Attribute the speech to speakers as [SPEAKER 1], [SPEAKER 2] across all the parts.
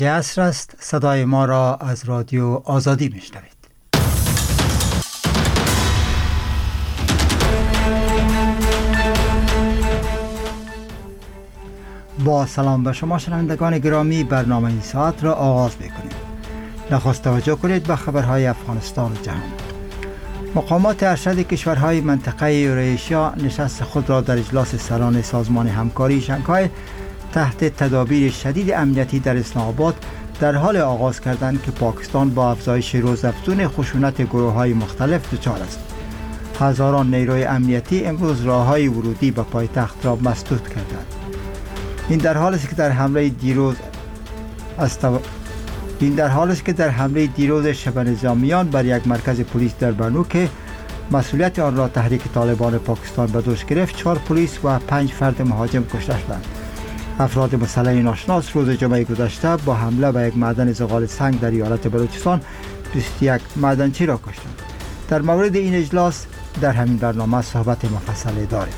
[SPEAKER 1] عصر است. صدای ما را از رادیو آزادی میشنوید. با سلام به شما شنوندگان گرامی، برنامه این ساعت را آغاز می‌کنیم. نخست توجه کنید به خبرهای افغانستان و جهان. مقامات ارشد کشورهای منطقه یوراسیا نشست خود را در اجلاس سران سازمان همکاری شانگهای تحت تدابیر شدید امنیتی در اسلام آباد در حال آغاز کردند که پاکستان با افزایش روزافزون خشونت گروه‌های مختلف دچار است. هزاران نیروی امنیتی امروز راه‌های ورودی به پایتخت را مسدود کردند. این در حالی است که در حمله دیروز شب نظامیان بر یک مرکز پلیس در بانو که مسئولیت آن را تحریک طالبان پاکستان به دوش گرفت، 4 پلیس و 5 فرد مهاجم کشته شدند. افراد مسلح ناشناس روز جمعه گذشته با حمله به یک معدن زغال سنگ در ایالت بلوچستان 21 معدنچی را کشتند. در مورد این اجلاس در همین برنامه صحبت مفصلی داریم.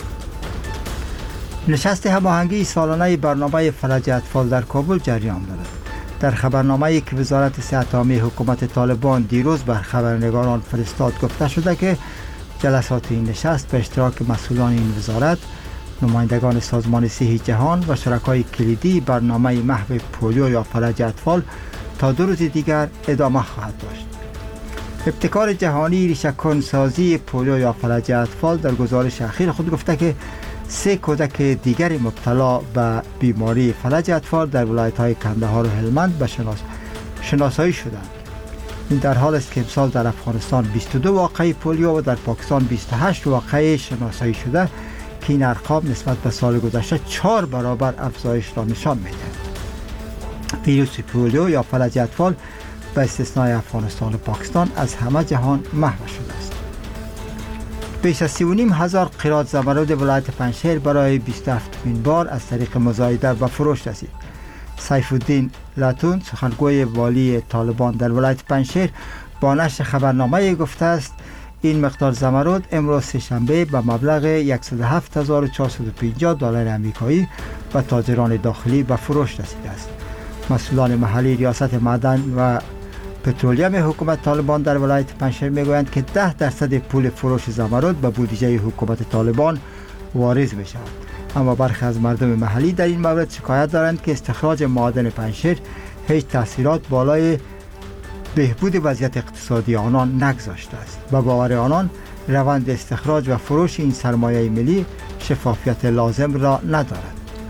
[SPEAKER 1] نشست هماهنگی سالانه برنامه فلج اطفال در کابل جریان دارد. در خبرنامه‌ای که وزارت صحت عامه حکومت طالبان دیروز بر خبرنگاران فرستاد گفته شده که جلسات این نشست به اشتراک مسئولان این وزارت، نمایندگان سازمان صحت جهان و شرکای کلیدی برنامه محو پولیو یا فلج اطفال تا 2 روز دیگر ادامه خواهد داشت. ابتکار جهانی ریشه‌کن سازی پولیو یا فلج اطفال در گزارش اخیر خود گفته که 3 کودک دیگر مبتلا به بیماری فلج اطفال در ولایت‌های کندهار و هلمند به شناسایی شدند. این در حال است که امسال در افغانستان 22 واقعه پولیو و در پاکستان 28 واقعه شناسایی شده که این ارقام نسبت به سال گذشته 4 برابر افزایش را نشان می‌دهد. ویروس پولیو یا فلج اطفال به استثنای افغانستان و پاکستان از همه جهان محو شده است. بیش از 3,500 قیراط زمرد ولایت پنجشیر برای 27مین بار از طریق مزایده به فروش رسید. سیف الدین لاتون، سخنگوی والی طالبان در ولایت پنجشیر، با نشر خبرنامه گفته است این مقدار زمرد امروز سه‌شنبه به مبلغ 107,450 دلار آمریکایی به تاجران داخلی به فروش رسیده است. مسئولان محلی ریاست معدن و پترولیم حکومت طالبان در ولایت پنجشیر میگویند که 10% پول فروش زمرد به بودجه حکومت طالبان واریز می شود. اما برخی از مردم محلی در این مورد شکایت دارند که استخراج معادن پنجشیر هیچ تاثیرات بالای بهبود وضعیت اقتصادی آنان نگذاشته است. به باور آنان روند استخراج و فروش این سرمایه ملی شفافیت لازم را ندارد.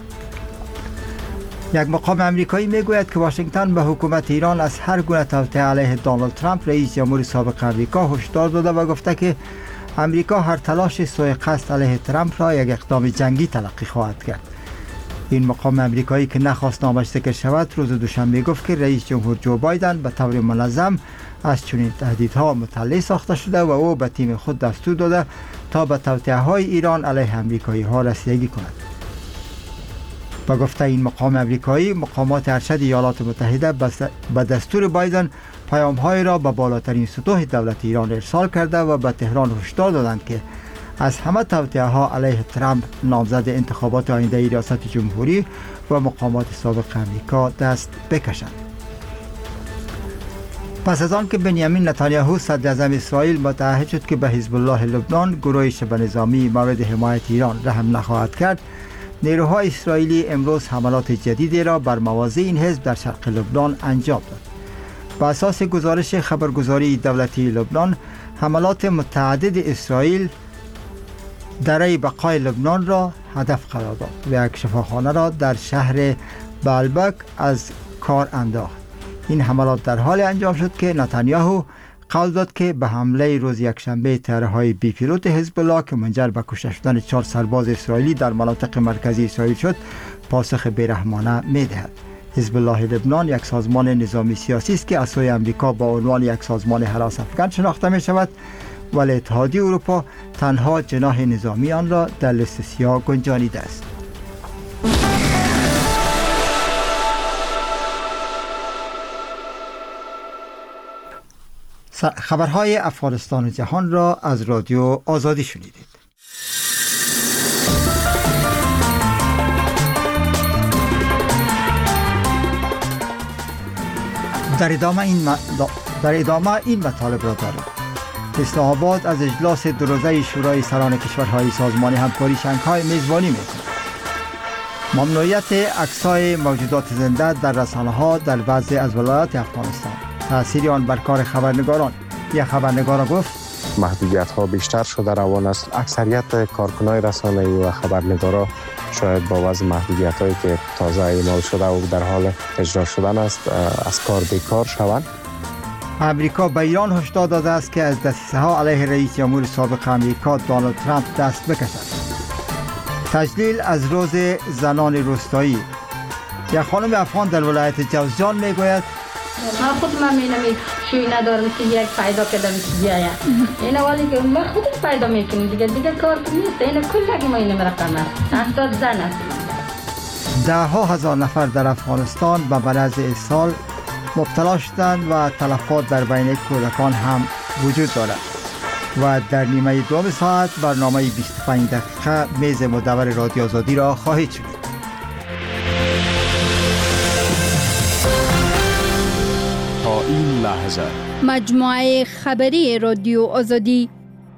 [SPEAKER 1] یک مقام امریکایی میگوید که واشنگتن به حکومت ایران از هر گونه توطئه علیه دونالد ترامپ رئیس جمهور سابق امریکا هشدار داده و گفته که امریکا هر تلاش سوء قصد علیه ترامپ را یک اقدام جنگی تلقی خواهد کرد. این مقام امریکایی که نخواست نامش ذکر شود روز دوشنبه گفت که رئیس جمهور جو بایدن به طور منظم از چنین تهدیدها مطلع ساخته شده و او به تیم خود دستور داده تا به توطئه‌های ایران علیه امریکایی‌ها رسیدگی کند. با گفته این مقام امریکایی، مقامات ارشد ایالات متحده به دستور بایدن پیام‌های را به بالاترین سطوح دولت ایران ارسال کرده و به تهران هشدار دادند که از همه توطئه‌ها علیه ترامپ نامزد انتخابات آینده ریاست جمهوری و مقامات سابق امریکا دست بکشند. پس از آن که بنیامین نتانیاهو صدر اعظم اسرائیل متعهد شد که به حزب الله لبنان، گروه شبه نظامی مورد حمایت ایران، رحم نخواهد کرد، نیروهای اسرائیلی امروز حملات جدیدی را بر مواضع این حزب در شرق لبنان انجام داد. بر اساس گزارش خبرگزاری دولتی لبنان، حملات متعدد اسرائیل دره بقای لبنان را هدف قرار داد و یک شفاخانه را در شهر بالبک از کار انداخت. این حملات در حال انجام شد که نتانیاهو قول داد که به حمله روز یکشنبه طیاره‌های بی پیلوت حزب الله که منجر به کشته شدن 4 سرباز اسرائیلی در مناطق مرکزی اسرائیل شد پاسخ بیرحمانه می‌دهد. حزب الله لبنان یک سازمان نظامی سیاسی است که از سوی آمریکا با عنوان یک سازمان هراس افکن شناخته می‌شود، ولی اتحادیه اروپا تنها جناح نظامی آن را در لیست سیاه گنجانیده است. خبرهای افغانستان و جهان را از رادیو آزادی شنیدید. در ادامه این مطالب را داریم. اسلام آباد از اجلاس دو روزه شورای سران کشورهای سازمان همکاری شانگهای میزبانی می‌کند. ممنوعیت عکس‌های موجودات زنده در رسانه‌ها در بعضی از ولایات افغانستان، تأثیر آن بر کار خبرنگاران. یک خبرنگار گفت
[SPEAKER 2] محدودیت‌ها بیشتر شده روان است. اکثریت کارکنان رسانه‌ای و خبرنگاران شاید با وضع محدودیت‌هایی که تازه اعمال شده و در حال اجرا شدن است از کار بیکار شوند.
[SPEAKER 1] امریکا به ایران هشدار داده است که از دسیسه‌ها علیه رئیس جمهور سابق امریکا دونالد ترامپ دست بکشد. تجلیل از روز زنان روستایی. یک خانم افغان در ولایت جوزجان میگوید
[SPEAKER 3] من خود می‌نمی شوی ندارم که یک پیدا کردم بیاید. این اولی که من خودم پیدا میکنم دیگه کار نیست. این کلگی ما این رقم است. 80 زن است.
[SPEAKER 1] ده‌ها هزار نفر در افغانستان به مرض اسهال مبتلا شدند و تلفات در بین کودکان هم وجود دارد. و در نیمه دوم ساعت برنامه 25 دقیقه میز مدور رادیو آزادی را خواهید شنید.
[SPEAKER 4] تا این لحظه
[SPEAKER 5] مجموعه خبری رادیو آزادی.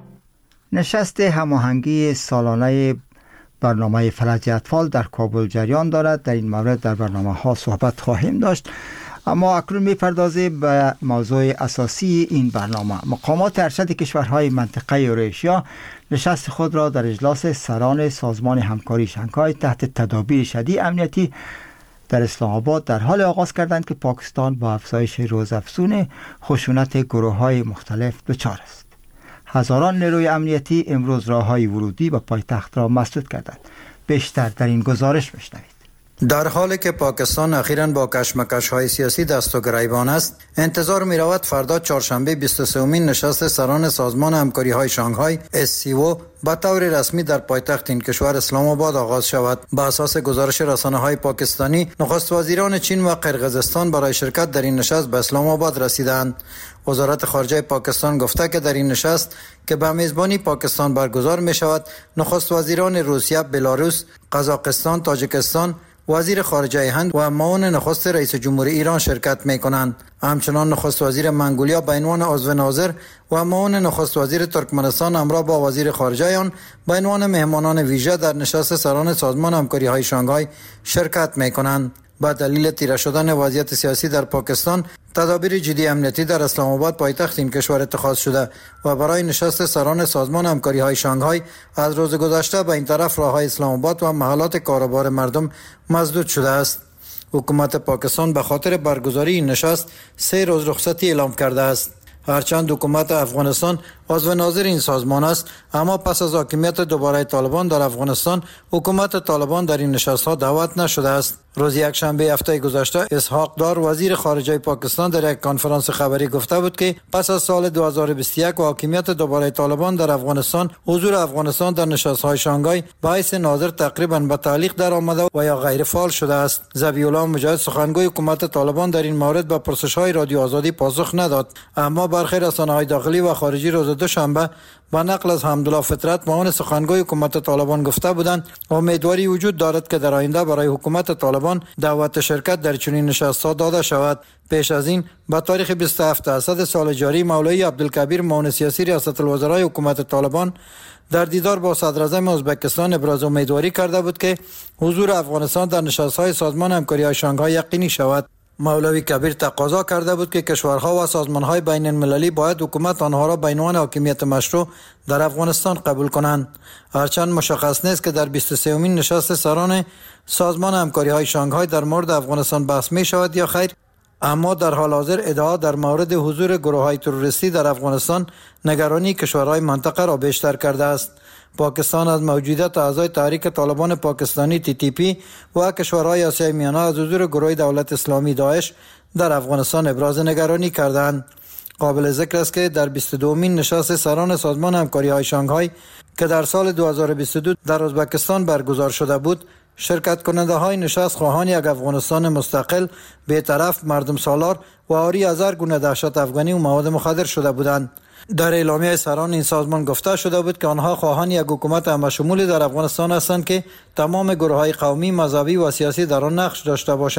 [SPEAKER 1] نشست هماهنگی سالانه برنامه فلج اطفال در کابل جریان دارد. در این مورد در برنامه ها صحبت خواهیم داشت، اما اکنون می‌پردازیم به موضوع اساسی این برنامه. مقامات ارشد کشورهای منطقه اوراسیا نشست خود را در اجلاس سران سازمان همکاری شانگهای تحت تدابیر شدید امنیتی در اسلام آباد در حال آغاز کردند که پاکستان با افزایش روزافزون خشونت گروه‌های مختلف دچار است. هزاران نیروی امنیتی امروز راه‌های ورودی به پایتخت را مسدود کردند. بیشتر در این گزارش بشنوید.
[SPEAKER 6] در حالی که پاکستان اخیراً با کشمکش‌های سیاسی دست و گریبان است، انتظار می‌رود فردا چهارشنبه 23مین نشست سران سازمان همکاری‌های شانگهای SCO به طور رسمی در پایتخت این کشور اسلام آباد آغاز شود. بر اساس گزارش رسانه‌های پاکستانی، نخست وزیران چین و قرقیزستان برای شرکت در این نشست به اسلام آباد رسیدند. وزارت خارجه پاکستان گفته که در این نشست که به میزبانی پاکستان برگزار می‌شود، نخست وزیران روسیه، بلاروس، قزاقستان، تاجیکستان، وزیر خارجه هند و معاون نخست رئیس جمهور ایران شرکت می‌کنند. همچنان نخست وزیر منگولیا به عنوان عضو ناظر و معاون نخست وزیر ترکمنستان همراه با وزیر خارجه آن به عنوان مهمانان ویژه در نشست سران سازمان همکاری‌های شانگهای شرکت می‌کنند. با دلیل تیره شدن وضعیت سیاسی در پاکستان، تدابیر جدی امنیتی در اسلام آباد پایتخت این کشور اتخاذ شده و برای نشست سران سازمان همکاری‌های شانگهای از روز گذشته به این طرف راه‌های اسلام آباد و محلات کاروبار مردم مسدود شده است. حکومت پاکستان به خاطر برگزاری این نشست 3 روز رخصتی اعلام کرده است. هرچند حکومت افغانستان عضو ناظر این سازمان است، اما پس از حاکمیت دوباره طالبان در افغانستان، حکومت طالبان در این نشست‌ها دعوت نشده است. روز یکشنبه هفته گذشته اسحاق دار وزیر خارجه پاکستان در یک کنفرانس خبری گفته بود که پس از سال 2021 و حاکمیت دوباره طالبان در افغانستان، حضور افغانستان در نشست‌های شانگهای باعث ناظر تقریباً به تعلیق در آمده و یا غیر فعال شده است. ذبیح الله مجاهد سخنگوی حکومت طالبان در این مورد به پرسش‌های رادیو آزادی پاسخ نداد، اما برخی رسانه‌های داخلی و خارجی روز دوشنبه با نقل از حمدالله فطرت معاون سخنگوی حکومت طالبان گفته بودند امیدواری وجود دارد که در آینده برای حکومت طالبان دعوت شرکت در چنین نشست‌ها داده شود. پیش از این به تاریخ 27 اسد سال جاری مولوی عبدالکبیر معاون سیاسی ریاست الوزرای حکومت طالبان در دیدار با صدر اعظم ازبکستان ابراز امیدواری کرده بود که حضور افغانستان در نشست‌های سازمان همکاری‌های شانگهای یقینی شود. مولوی کبیر تقاضا کرده بود که کشورها و سازمان‌های بین المللی باید حکومت آنها را به عنوان حاکمیت مشروع در افغانستان قبول کنند. هرچند مشخص نیست که در 23مین نشست سران سازمان همکاری‌های شانگهای در مورد افغانستان بحث می شود یا خیر، اما در حال حاضر ادعا در مورد حضور گروه‌های تروریستی در افغانستان نگرانی کشورهای منطقه را بیشتر کرده است. پاکستان از موجودیت اعضای تحریک طالبان پاکستانی TTP و کشورهای آسیای میانه از حضور گروه دولت اسلامی داعش در افغانستان ابراز نگرانی کردند. قابل ذکر است که در 22مین نشست سران سازمان همکاری‌های شانگهای که در سال 2022 در ازبکستان برگزار شده بود، شرکت کننده های نشست خواهان یک افغانستان مستقل، بی‌طرف، مردم سالار و عاری از هر گونه دهشت افغانی و مواد مخدر شده بودند. در اعلامیه سران این سازمان گفته شده بود که آنها خواهان یک حکومت همشمولی در افغانستان هستند که تمام گروه‌های قومی، مذهبی و سیاسی در آن نقش داشته باشند.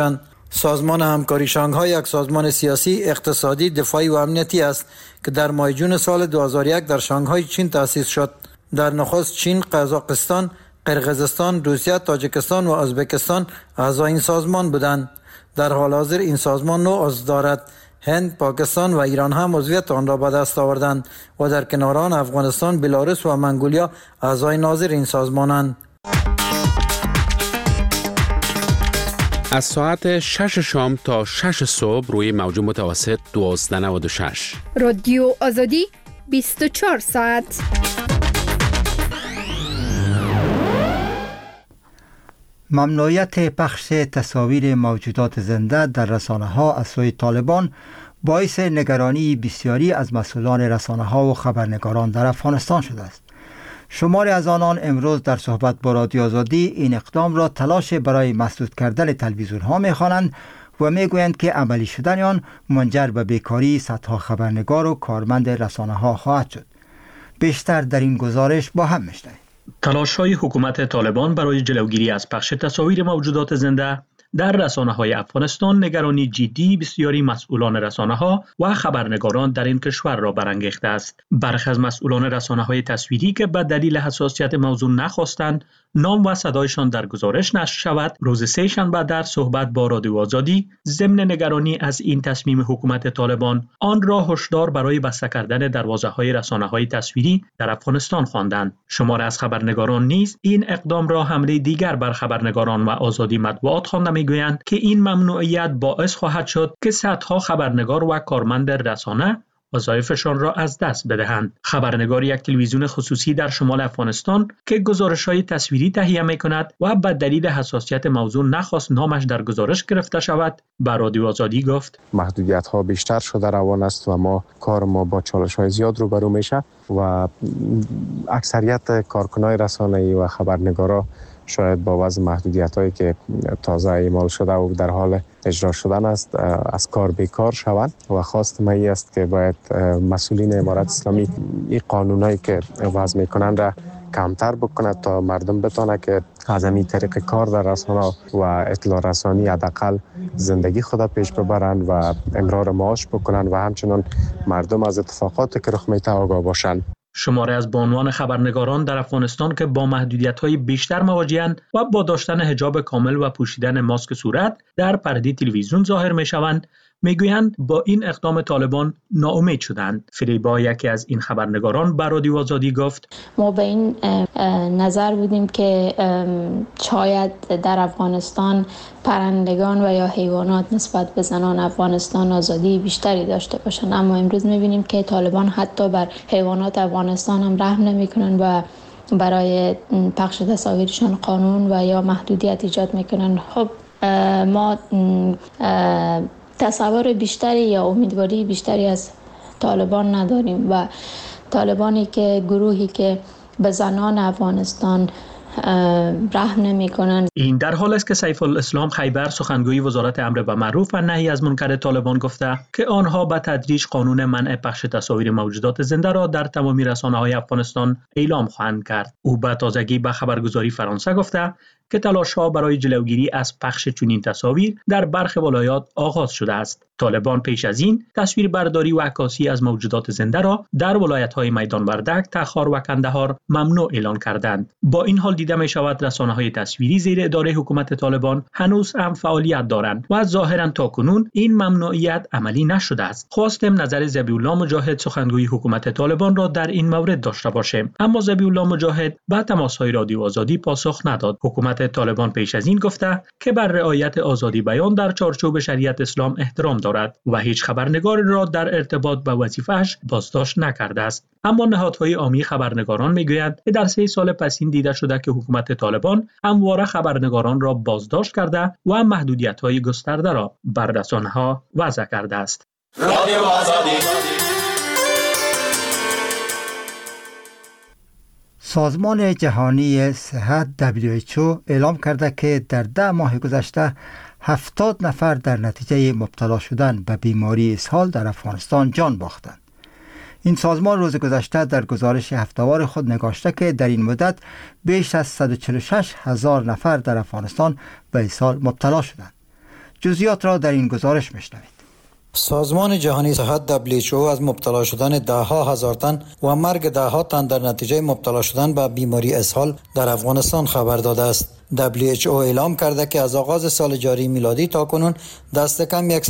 [SPEAKER 6] سازمان همکاری شانگهای یک سازمان سیاسی، اقتصادی، دفاعی و امنیتی است که در ماه جون سال 2001 در شانگهای چین تأسیس شد. در نخست چین، قزاقستان، قرقیزستان، روسیه، تاجیکستان و ازبکستان اعضای این سازمان بودند. در حال حاضر این سازمان 9 عضو دارد. هند، پاکستان و ایران هم عضویت آن را به دست آوردند و در کنار آن افغانستان، بلاروس و منگولیا اعضای ناظر این سازمانند.
[SPEAKER 7] از ساعت 6 شام تا 6 صبح روی موج متوسط 1296.
[SPEAKER 5] رادیو آزادی 24 ساعت.
[SPEAKER 1] ممنوعیت پخش تصاویر موجودات زنده در رسانه‌ها از سوی طالبان باعث نگرانی بسیاری از مسئولان رسانه‌ها و خبرنگاران در افغانستان شده است. شماری از آنان امروز در صحبت با رادیو آزادی این اقدام را تلاش برای مسدود کردن تلویزیون‌ها می‌خوانند و می‌گویند که عملی شدن آن منجر به بیکاری صدها خبرنگار و کارمند رسانه‌ها خواهد شد. بیشتر در این گزارش با هم می‌شنویم.
[SPEAKER 8] تلاش‌های حکومت طالبان برای جلوگیری از پخش تصاویر موجودات زنده در رسانه‌های افغانستان نگرانی جدی بسیاری مسئولان رسانه‌ها و خبرنگاران در این کشور را برانگیخته است. برخی از مسئولان رسانه‌های تصویری که به دلیل حساسیت موضوع نخواستند نام و صدایشان در گزارش نشر شود، روز سه شنبه در صحبت با رادیو آزادی ضمن نگرانی از این تصمیم حکومت طالبان آن را هشدار برای بسته کردن دروازه‌های رسانه‌های تصویری در افغانستان خواندند. شمار از خبرنگاران نیز این اقدام را حمله دیگر بر خبرنگاران و آزادی مطبوعات خوانده می‌گویند که این ممنوعیت باعث خواهد شد که صدها خبرنگار و کارمند رسانه وظایفشان را از دست بدهند. خبرنگار یک تلویزیون خصوصی در شمال افغانستان که گزارش‌های تصویری تهیه می‌کند و به دلیل حساسیت موضوع نخواست نامش در گزارش گرفته شود، به رادیو آزادی گفت:
[SPEAKER 2] محدودیت‌ها بیشتر شده روان است و کار ما با چالش‌های زیاد روبرو میشه و اکثریت کارکنان رسانه‌ای و خبرنگارا شاید با وضع محدودیت‌هایی که تازه اعمال شده و در حال اجرا شدن است از کار بیکار شوند و خواست من است که باید مسئولین امارت اسلامی این قانونایی که وضع میکنن را کمتر بکند تا مردم بتونه که از این طریق کار در رسانه و اطلاع رسانی حداقل زندگی خود پیش ببرند و امرار معاش بکنند و همچنان مردم از اتفاقاتی که رخ میده آگاه باشند.
[SPEAKER 8] شماره از بانوان خبرنگاران در افغانستان که با محدودیت‌های بیشتر مواجه‌اند و با داشتن حجاب کامل و پوشیدن ماسک صورت در پرده تلویزیون ظاهر می‌شوند، میگویند با این اقدام طالبان ناامید شدند. فریبا، یکی از این خبرنگاران، به رادیو آزادی گفت:
[SPEAKER 9] ما به این نظر بودیم که شاید در افغانستان پرندگان و یا حیوانات نسبت به زنان افغانستان آزادی بیشتری داشته باشند، اما امروز می‌بینیم که طالبان حتی بر حیوانات افغانستان هم رحم نمی‌کنند و برای پخش تصاویرشان قانون و یا محدودیت ایجاد می‌کنند. خب ما تصور بیشتری یا امیدواری بیشتری از طالبان نداریم و طالبانی که گروهی که به زنان افغانستان رحم نمی‌کنند.
[SPEAKER 8] این در حال است که سیف الاسلام خیبر، سخنگوی وزارت امر بالمعروف و نهی از منکر طالبان، گفته که آنها به تدریج قانون منع پخش تصاویر موجودات زنده را در تمامی رسانه‌های افغانستان اعلام خواهند کرد. او به تازگی به خبرگزاری فرانسه گفته که تلاش‌ها برای جلوگیری از پخش چنین تصاویر در برخی ولایات آغاز شده است. طالبان پیش از این تصویر برداری و عکاسی از موجودات زنده را در ولایت‌های میدان وردک، تخار و کندهار ممنوع اعلان کردند. با این حال دیده می‌شود رسانه‌های تصویری زیر اداره حکومت طالبان هنوز هم فعالیت دارند و ظاهراً تاکنون این ممنوعیت عملی نشده است. خواستم نظر ذبیح‌الله مجاهد، سخنگوی حکومت طالبان، را در این مورد داشته باشیم، اما ذبیح‌الله مجاهد به تماس‌های رادیو آزادی پاسخ نداد. حکومت طالبان پیش از این گفته که بر رعایت آزادی بیان در چارچوب شریعت اسلام احترام دارد و هیچ خبرنگاری را در ارتباط با وظیفه‌اش بازداشت نکرده است. اما نهادهای عامی خبرنگاران میگویند که در 3 سال پسین دیده شده که حکومت طالبان همواره خبرنگاران را بازداشت کرده و محدودیت‌های گسترده را بر رسانه‌ها وضع کرده است. رادیو آزادی.
[SPEAKER 1] سازمان جهانی صحت WHO اعلام کرده که در 10 ماه گذشته 70 نفر در نتیجه مبتلا شدن به بیماری اسهال در افغانستان جان باختند. این سازمان روز گذشته در گزارش هفته‌وار خود نگاشته که در این مدت بیش از 146,000 نفر در افغانستان به اسهال مبتلا شدند. جزئیات را در این گزارش میشنوید.
[SPEAKER 6] سازمان جهانی صحت WHO از مبتلا شدن ده‌ها هزار تن و مرگ ده‌ها تن در نتیجه مبتلا شدن به بیماری اسهال در افغانستان خبر داده است. WHO اعلام کرده که از آغاز سال جاری میلادی تا کنون دست کم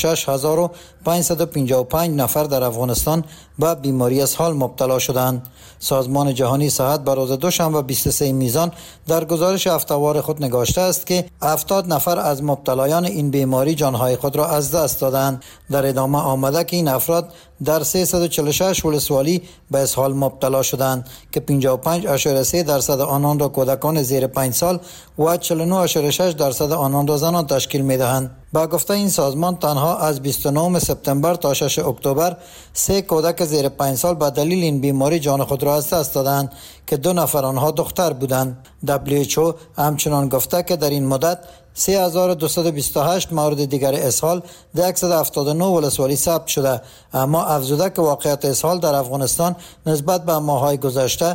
[SPEAKER 6] 146,555 نفر در افغانستان به بیماری اسهال مبتلا شدند. سازمان جهانی صحت بر روز دوشنبه 23 میزان در گزارش هفته‌وار خود نگاشته است که 70 نفر از مبتلایان این بیماری جانهای خود را از دست دادند. در ادامه آمده که این افراد در 346 ولسوالی به اسهال مبتلا شدند که 55.3% آنان را کودکان زیر 5 سال و 49.6% آنان را زنان تشکیل می‌دهند. با گفته این سازمان تنها از 29 سپتامبر تا 6 اکتبر 3 کودک زیر 5 سال به دلیل این بیماری جان خود را از دست دادند که 2 نفر آنها دختر بودند. WHO همچنان گفته که در این مدت 3228 مورد دیگر اسهال در 179 ولسوالی ثبت شده، اما افزوده که واقعیت اسهال در افغانستان نسبت به ماه‌های گذشته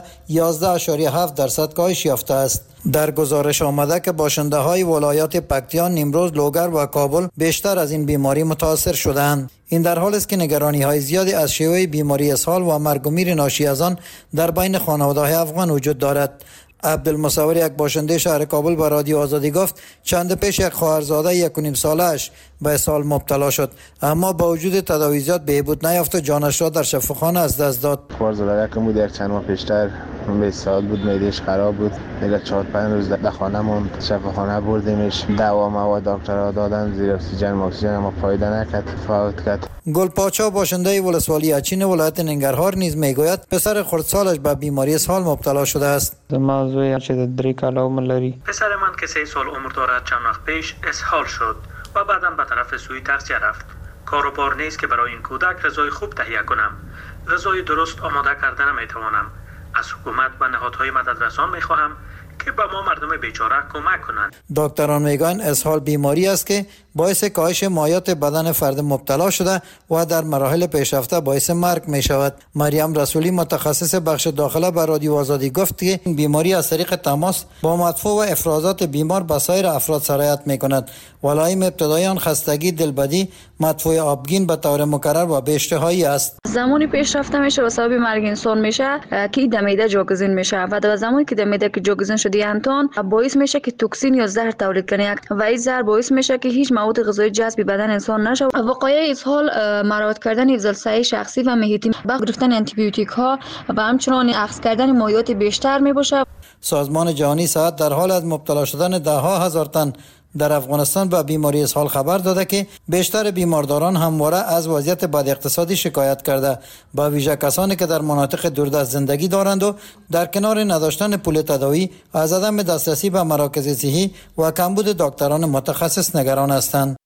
[SPEAKER 6] 11.7% کاهش یافته است. در گزارش آمده که باشنده‌های ولایات پکتیان، نیمروز، لوگر و کابل بیشتر از این بیماری متاثر شدند. این در حالی است که نگرانی‌های زیادی از شیوع بیماری اسهال و مرگ و میر ناشی از آن در بین خانواده‌های افغان وجود دارد. عبدالمصور، یک باشنده شهر کابل، با رادیو آزادی گفت چند پیش یک خواهرزاده 1.5 ساله‌اش به اسهال مبتلا شد، اما با وجود تداویات بهبود نیافت و جانش را در شفاخانه از دست داد.
[SPEAKER 10] خواهرزاده یکم بود، یک چند ماه پیشتر 20 سال بود، معده‌اش خراب بود. دیگه 4-5 روز در خانه‌مون شفاخانه بردیمش، دوا مواد دکترها دادن، زیر اکسیژن اما فایده نکرد، فوت کرد.
[SPEAKER 6] گلپاچا، باشنده ولسوالی اچین ولایت ننگرهار، نیز میگوید پسر خردسالش به بیماری اسهال مبتلا شده است.
[SPEAKER 11] موضوع چې 3 کاله عمر لري.
[SPEAKER 8] پسر من که 3 سال عمر دارد چند وقت پیش اسهال شد و بعداً به طرف سوی تغذیه رفت. کار و بار نیست که برای این کودک غذای خوب تهیه کنم. غذای درست آماده کردن نمیتوانم. از حکومت و نهادهای مددرسان میخواهم که به ما مردم بیچاره کمک کنند.
[SPEAKER 6] دکتران میگویند اسهال بیماری است که باعث کاهش مایات بدن فرد مبتلا شده و در مراحل پیشرفته باعث مرگ می شود. مریم رسولی، متخصص بخش داخله، بر رادیو آزادی گفت که این بیماری از طریق تماس با مدفوع و افرازات بیمار به سایر افراد سرایت می کند. علائم ابتدایی آن خستگی، دلبدی، مدفوع آبگین به طور مکرر و به اشتهایی است.
[SPEAKER 12] زمانی پیشرفته میشه و سبب مرگ انسان میشه که دمیده جاگزین میشه و در زمانی که دمیده که جاگزین شده انتون باعث میشه که توکسین یا زهر تولید کنه و این زهر باعث میشه که هیچ مواد غذایی جذب بدن انسان نشه. وقایع اسهال مراعات کردن حفظ الصحه شخصی و محیطی، با گرفتن آنتی بیوتیک ها و همچنین اخذ کردن مایعات بیشتر میباشه.
[SPEAKER 6] سازمان جهانی صحت در حال از مبتلا شدن ده‌ها هزار تن در افغانستان به بیماری اسهال خبر داده که بیشتر بیمارداران همواره از وضعیت بد اقتصادی شکایت کرده، با ویژه کسانی که در مناطق دوردست زندگی دارند و در کنار نداشتن پول تداوی از عدم دسترسی به مراکز صحی و کمبود دکتران متخصص نگران هستند.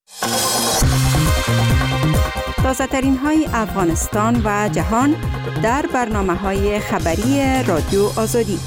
[SPEAKER 13] تازه ترین های افغانستان و جهان در برنامه‌های خبری رادیو آزادی.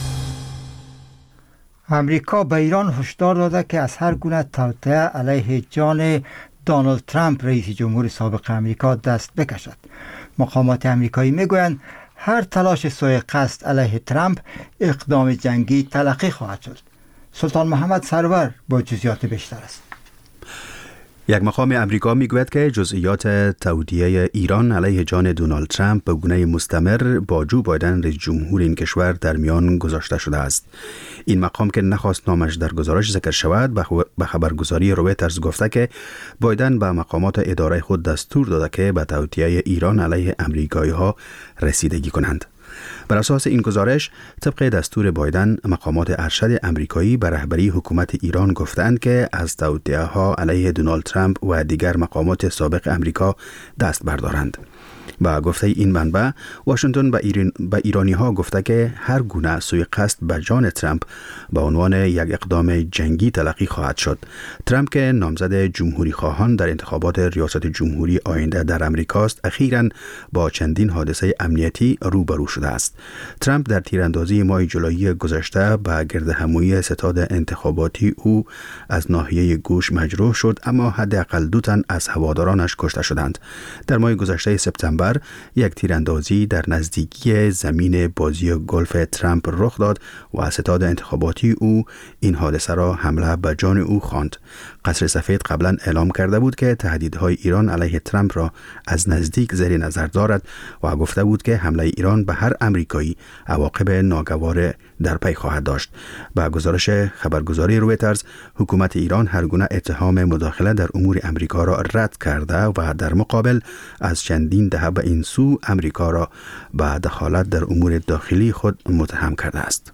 [SPEAKER 1] امریکا به ایران هشدار داده که از هر گونه توطئه علیه جان دونالد ترامپ رئیس جمهور سابق امریکا دست بکشد. مقامات امریکایی میگویند هر تلاش سوء قصد علیه ترامپ اقدام جنگی تلقی خواهد شد. سلطان محمد سرور با جزئیات بیشتر است.
[SPEAKER 14] یک مقام امریکا میگوید که جزئیات تودیع ایران علیه جان دونالد ترامپ به گونه مستمر با جو بایدن رئیس جمهور این کشور در میان گذاشته شده است. این مقام که نخواست نامش در گزارش ذکر شود، به خبرگزاری رویترز گفته که بایدن به مقامات اداره خود دستور داده که به تودیع ایران علیه امریکایی ها رسیدگی کنند. بر اساس این گزارش، طبق دستور بایدن، مقامات ارشد امریکایی به رهبری حکومت ایران گفتند که از توطئه ها علیه دونالد ترامپ و دیگر مقامات سابق امریکا دست بردارند. با گفته این منبع، واشنگتن به ایرانی ها گفته که هر گونه سوء قصد به جان ترامپ به عنوان یک اقدام جنگی تلقی خواهد شد. ترامپ که نامزد جمهوری خواهان در انتخابات ریاست جمهوری آینده در امریکاست، اخیراً با چندین حادثه امنیتی روبرو شده است. ترامپ در تیراندازی ماه جولای گذشته به گردهمایی ستاد انتخاباتی او از ناحیه گوش مجروح شد، اما حداقل 2 تن از هوادارانش کشته شدند. در ماه گذشته سپتامبر نوامبر یک تیراندازی در نزدیکی زمین بازی گلف ترامپ رخ داد و ستاد انتخاباتی او این حادثه را حمله به جان او خواند. قصر سفید قبلا اعلام کرده بود که تهدیدهای ایران علیه ترامپ را از نزدیک زیر نظر دارد و گفته بود که حمله ایران به هر امریکایی عواقب ناگوار در پی خواهد داشت. با گزارش خبرگزاری رویترز، حکومت ایران هر گونه اتهام مداخله در امور امریکا را رد کرده و در مقابل از چندین دهه به این سو امریکا را به دخالت در امور داخلی خود متهم کرده است.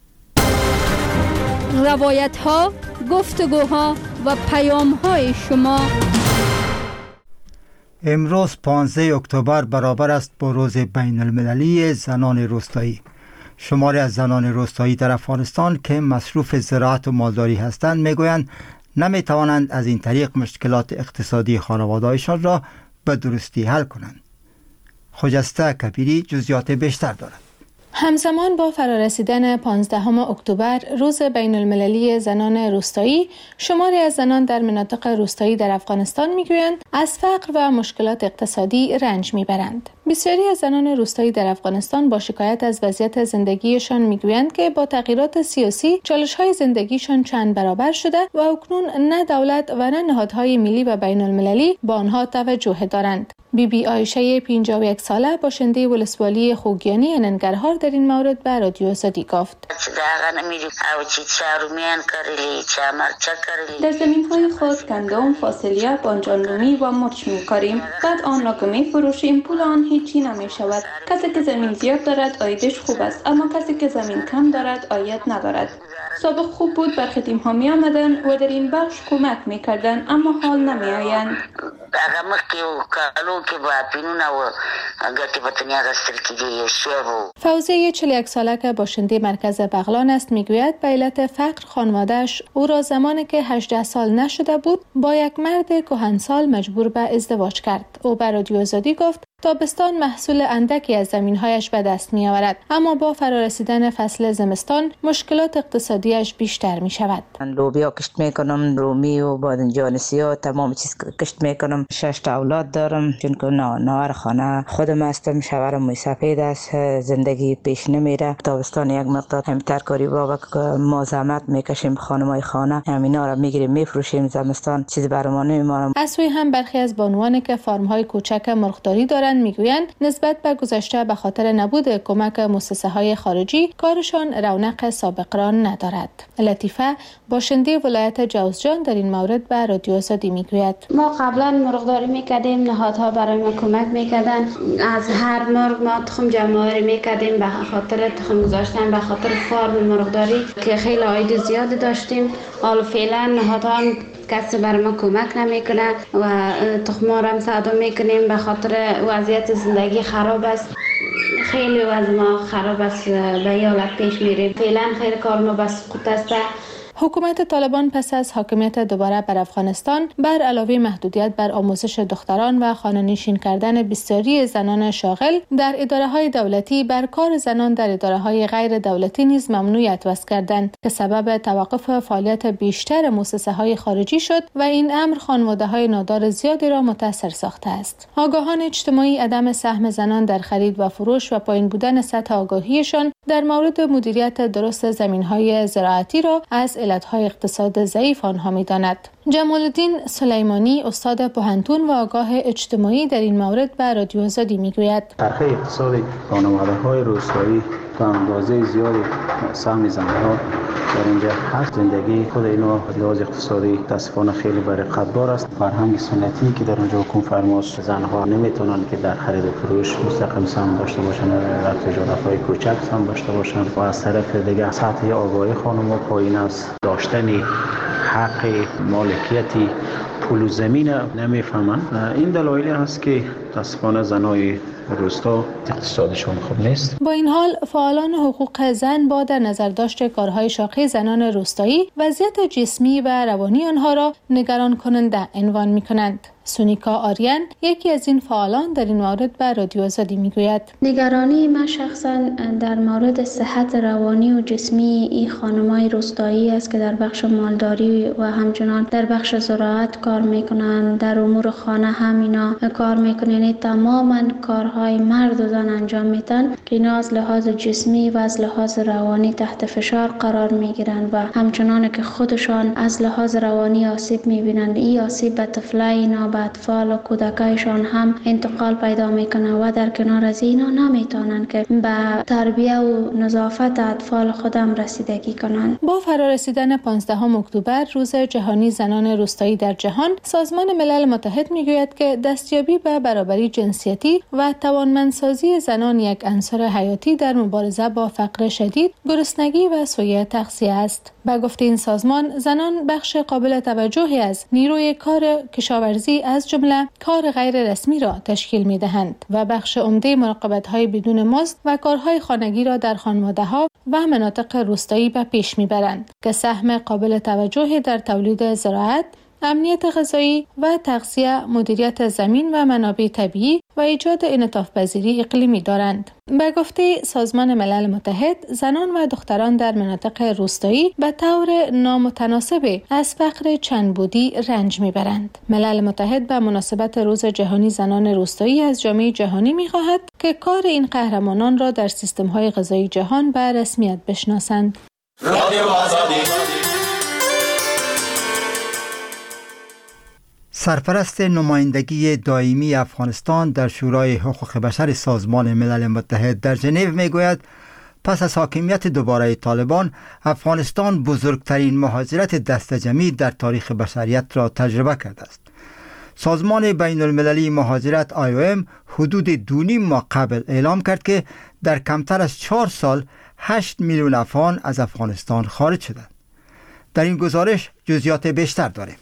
[SPEAKER 5] روایت ها، گفتگوها و پیام های شما.
[SPEAKER 1] امروز 15 اکتبر برابر است با روز بین المللی زنان روستایی. شماری از زنان روستایی در افغانستان که مصروف زراعت و مالداری هستند میگویند نمیتوانند از این طریق مشکلات اقتصادی خانواده‌هایشان را به درستی حل کنند. خجسته کبیری جزئیات بیشتر دارد.
[SPEAKER 9] همزمان با فرارسیدن 15 اکتبر روز بین المللی زنان روستایی، شماری از زنان در مناطق روستایی در افغانستان میگویند از فقر و مشکلات اقتصادی رنج میبرند. بسیاری از زنان روستایی در افغانستان با شکایت از وضعیت زندگیشان میگویند که با تغییرات سیاسی چالش‌های زندگیشان چند برابر شده و اکنون نه دولت و نه نهادهای ملی و بین المللی با آنها توجه دارند. بی عایشه 51 ساله باشنده ولسوالی خوگیانی ننگرهار در این مورد به رادیو آزادی گفت:
[SPEAKER 15] در زمین‌های خود گندم، فاصلیه، بانجانلومی و مرچ می‌کاریم. بعد آن را که می‌فروشیم پول آن هیچی نمی‌شود. کسی که زمین زیاد دارد عایدش خوب است، اما کسی که زمین کم دارد عاید ندارد. سابق خوب بود، برخی تیم‌ها می‌آمدند و در این بخش کمک می‌کردند، اما حال نمی‌آیند.
[SPEAKER 9] فوزیه 41 ساله که باشنده مرکز بغلان است میگوید به علت فقر خانواده‌اش او را زمانی که 18 سال نشده بود با یک مرد کهنسال مجبور به ازدواج کرد. او به رادیو آزادی گفت تابستان محصول اندکی از زمین‌هایش به دست می‌آورد، اما با فرارسیدن فصل زمستان مشکلات اقتصادیش بیشتر می‌شود.
[SPEAKER 16] لوبیا کشت می‌کنم، رومی و بادنجان سیاه، تمام چیز کشت می‌کنم. 6 تا اولاد دارم، چون که نوار خانه خودم هستم. شوهرم موی سفید است، زندگی پیش نمیره. تابستان یک مقدار کمتر کاری بابک ما زحمت می‌کشیم، خانمای خانه همینا را می‌گیریم می‌فروشیم. زمستان چیز برام نمی‌مونه.
[SPEAKER 9] از سوی هم برخی از بانوان که فارم‌های کوچک مرغداری دارند میگویند نسبت به گذشته به خاطر نبود کمک مؤسسه‌های خارجی کارشان رونق سابق را ندارد. لطیفه باشنده ولایت جوزجان در این مورد به رادیو آزادی میگوید:
[SPEAKER 17] ما قبلا مرغداری میکردیم، نهادها برای ما کمک میکردن. از هر مرغ ما تخم جمع‌آوری میکردیم به خاطر تخم گذاشتن، به خاطر فارم مرغداری که خیلی عاید زیاد داشتیم. حالا فعلا نهادها کسی برای ما کمک نمیکنه و تخم‌ها را صادم میکنیم به خاطر وضعیت زندگی خراب است. خیلی وضع ما خراب است، به این حالت پیش میریم. فعلا خیر کار ما بس سقوط است.
[SPEAKER 9] حکومت طالبان پس از حاکمیت دوباره بر افغانستان بر علاوه محدودیت بر آموزش دختران و خانه‌نشین کردن بسیاری زنان شاغل در اداره‌های دولتی بر کار زنان در اداره‌های غیر دولتی نیز ممنوعیت وضع کردند که سبب توقف فعالیت بیشتر مؤسسه‌های خارجی شد و این امر خانواده‌های نادار زیادی را متاثر ساخته است. آگاهان اجتماعی عدم سهم زنان در خرید و فروش و پایین بودن سطح آگاهیشان در مورد مدیریت درست زمین‌های زراعتی را از علتهای اقتصاد ضعیف آنها می‌داند. جمال الدین سلیمانی استاد پوهنتون و آگاه اجتماعی در این مورد به رادیو آزادی میگوید:
[SPEAKER 18] چرخه اقتصادی خانواده‌های روستایی تا اندازه زیادی سهم زن‌ها در اینجا هست. زندگی خود اینا لحاظ اقتصادی متاسفانه خیلی بر قدردار است. فرهنگ سنتی که در اونجا حکم فرماست، زن‌ها نمیتونن که در خرید و فروش مستقیم سهم داشته باشن، در تجارت‌های کوچک سهم داشته باشن و از طرف دیگه سطح آگاهی خانم‌ها پایین است. داشتن حق مالکیتی پول و زمین نمیفهمن. این دلایلی هست که متاسفانه زنای روستا اقتصادشون خوب نیست.
[SPEAKER 9] با این حال فعالان حقوق زن با در نظر داشت کارهای شاقه زنان روستایی وضعیت جسمی و روانی آنها را نگران کننده عنوان می‌کنند.
[SPEAKER 19] سونیکا آریان یکی از این فعالان در این مورد به رادیو آزادی میگوید:
[SPEAKER 9] نگرانی من شخصا در مورد صحت روانی و جسمی این خانم‌های روستایی است که در بخش مالداری و همچنان در بخش زراعت کار میکنند، در امور خانه هم اینا کار میکنند، یعنی تماما کارهای مرد و زن انجام میدن که اینا از لحاظ جسمی و از لحاظ روانی تحت فشار قرار میگیرند و همچنان که خودشان از لحاظ روانی آسیب میبینند. این آسیب به طفلای اینا، به اطفال و کودکایشان هم انتقال پیدا میکنه و در کنار از اینا نمیتونن که به تربیه و نظافت اطفال خودم رسیدگی کنند.
[SPEAKER 19] با فرارسیدن 15 اکتبر روز جهانی زنان روستایی در جهان، سازمان ملل متحد میگوید که دستیابی به برابری جنسیتی و توانمندسازی زنان یک عنصر حیاتی در مبارزه با فقر شدید، گرسنگی و سوء تغذیه است. به گفته این سازمان، زنان بخش قابل توجهی از نیروی کار کشاورزی از جمله کار غیر رسمی را تشکیل می‌دهند و بخش عمده مراقبت‌های بدون مزد و کارهای خانگی را در خانواده‌ها و مناطق روستایی به پیش می‌برند که سهم قابل توجهی در تولید زراعت، امنیت غذایی و تغذیه، مدیریت زمین و منابع طبیعی و ایجاد انعطاف پذیری اقلیمی دارند. به گفته سازمان ملل متحد، زنان و دختران در مناطق روستایی به طور نامتناسب از فقر چندبودی رنج میبرند. ملل متحد به مناسبت روز جهانی زنان روستایی از جامعه جهانی میخواهد که کار این قهرمانان را در سیستم‌های غذایی جهان به رسمیت بشناسند.
[SPEAKER 1] سرپرست نمایندگی دائمی افغانستان در شورای حقوق بشر سازمان ملل متحد در ژنو میگوید پس از حاکمیت دوباره طالبان، افغانستان بزرگترین مهاجرت دست جمعی در تاریخ بشریت را تجربه کرده است. سازمان بین المللی مهاجرت IOM حدود 2.5 ماه قبل اعلام کرد که در کمتر از 4 سال 8 میلیون افغان از افغانستان خارج شدند. در این گزارش جزئیات بیشتر داریم.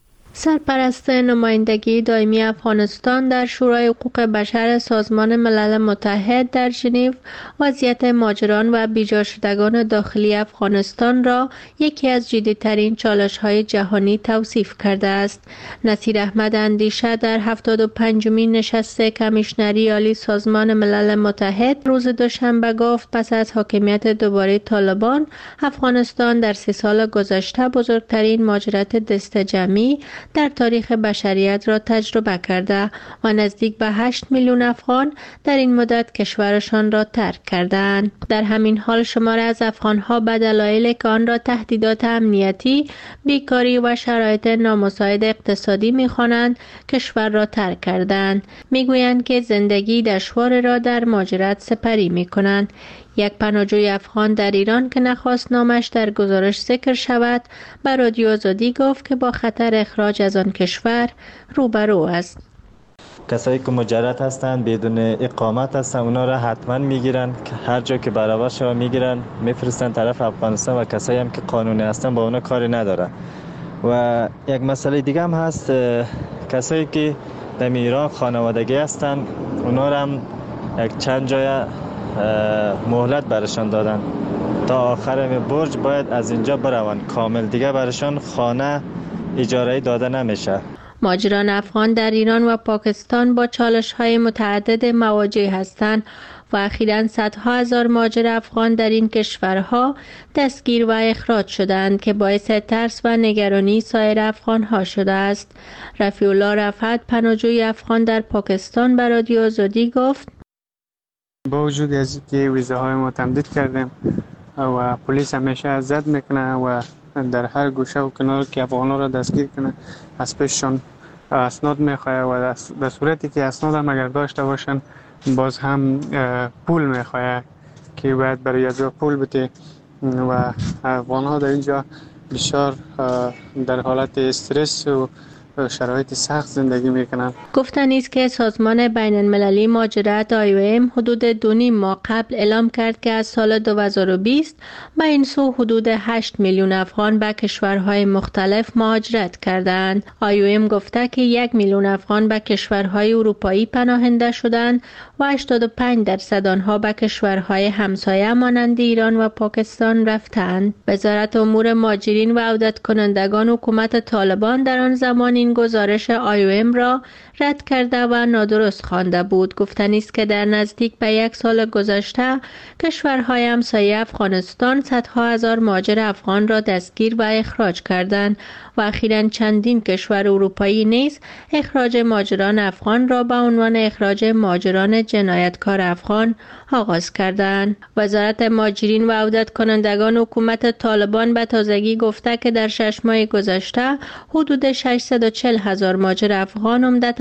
[SPEAKER 20] سرپرست نمایندگی دائمی افغانستان در شورای حقوق بشر سازمان ملل متحد در ژنو وضعیت مهاجران و بیجا شدگان داخلی افغانستان را یکی از جدی‌ترین چالش‌های جهانی توصیف کرده است. نصیر احمد اندیشه در 75مین نشست کمیشنری عالی سازمان ملل متحد روز دوشنبه گفت پس از حاکمیت دوباره طالبان، افغانستان در 3 سال گذشته بزرگترین مهاجرت دست جمعی در تاریخ بشریت را تجربه کرده و نزدیک به 8 میلیون افغان در این مدت کشورشان را ترک کردند. در همین حال شماری از افغانها به دلایلی که آن را تهدیدات امنیتی، بیکاری و شرایط نامساعد اقتصادی می‌خوانند کشور را ترک کردند. میگویند که زندگی دشوار را در مهاجرت سپری می‌کنند. یک پناهجوی افغان در ایران که نخواست نامش در گزارش ذکر شود، به رادیو آزادی گفت که با خطر اخراج از آن کشور روبرو است.
[SPEAKER 21] کسایی که مجرد هستند، بدون اقامت هستند، اونا را حتما میگیرن، هر جا که برابر شما میگیرن میفرستن طرف افغانستان و کسایی هم که قانونی هستن با اونا کاری نداره. و یک مسئله دیگه هم هست، کسایی که در ایران خانوادگی هستن، اونا را هم یک چند جای مهلت برشان دادن تا آخر برج باید از اینجا بروند، کامل دیگه برشان خانه اجاره‌ای داده نمیشه.
[SPEAKER 20] مهاجران افغان در ایران و پاکستان با چالش‌های متعدد مواجه هستند و اخیراً صدها هزار مهاجر افغان در این کشورها دستگیر و اخراج شدند که باعث ترس و نگرانی سایر افغان‌ها شده است. رفیع الله رفعت، پناهجوی افغان در پاکستان، به رادیو آزادی گفت
[SPEAKER 22] با وجود از اینکه ویزاهای ما تمدید کردیم و پلیس همیشه اذیت میکنه و در هر گوشه و کنار که افغان‌ها را دستگیر کنه از پیششان اسناد میخواه و در صورتی که اسناد هم اگر داشته باشن باز هم پول میخواه که باید برای یه جا پول بده و افغان‌ها در اینجا بسیار در حالت استرس و شرایط سخت زندگی میکنن.
[SPEAKER 20] گفتنی است که سازمان بین المللی مهاجرت IOM حدود 2.5 ماه قبل اعلام کرد که از سال 2020 به این سو حدود 8 میلیون افغان به کشورهای مختلف مهاجرت کردند. IOM گفته که 1 میلیون افغان به کشورهای اروپایی پناهنده شدند و 85% آنها به کشورهای همسایه مانند ایران و پاکستان رفتند. وزارت امور مهاجرین و عودت کنندگان حکومت طالبان در آن زمان این گزارش IOM را رد کرده و نادرست خوانده بود. گفتنی است که در نزدیک به 1 سال گذشته کشورهای همسایه افغانستان صدها هزار مهاجر افغان را دستگیر و اخراج کردند و اخیراً چندین کشور اروپایی نیز اخراج مهاجران افغان را به عنوان اخراج مهاجران جنایتکار افغان آغاز کردند. وزارت مهاجرین و عودت کنندگان حکومت طالبان به تازگی گفته که در 6 ماه گذشته حدود 640,000 مهاجر افغان عمدتاً